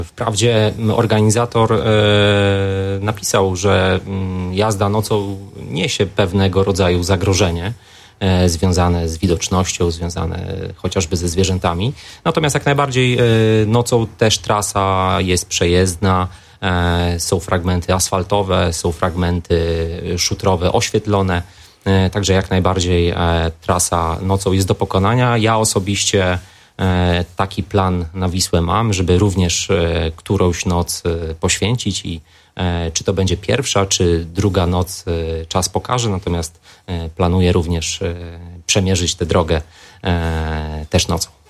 Wprawdzie organizator napisał, że jazda nocą niesie pewnego rodzaju zagrożenie związane z widocznością, związane chociażby ze zwierzętami. Natomiast jak najbardziej nocą też trasa jest przejezdna. Są fragmenty asfaltowe, są fragmenty szutrowe oświetlone. Także jak najbardziej trasa nocą jest do pokonania. Ja osobiście taki plan na Wisłę mam, żeby również którąś noc poświęcić i czy to będzie pierwsza, czy druga noc, czas pokaże, natomiast planuję również przemierzyć tę drogę też nocą.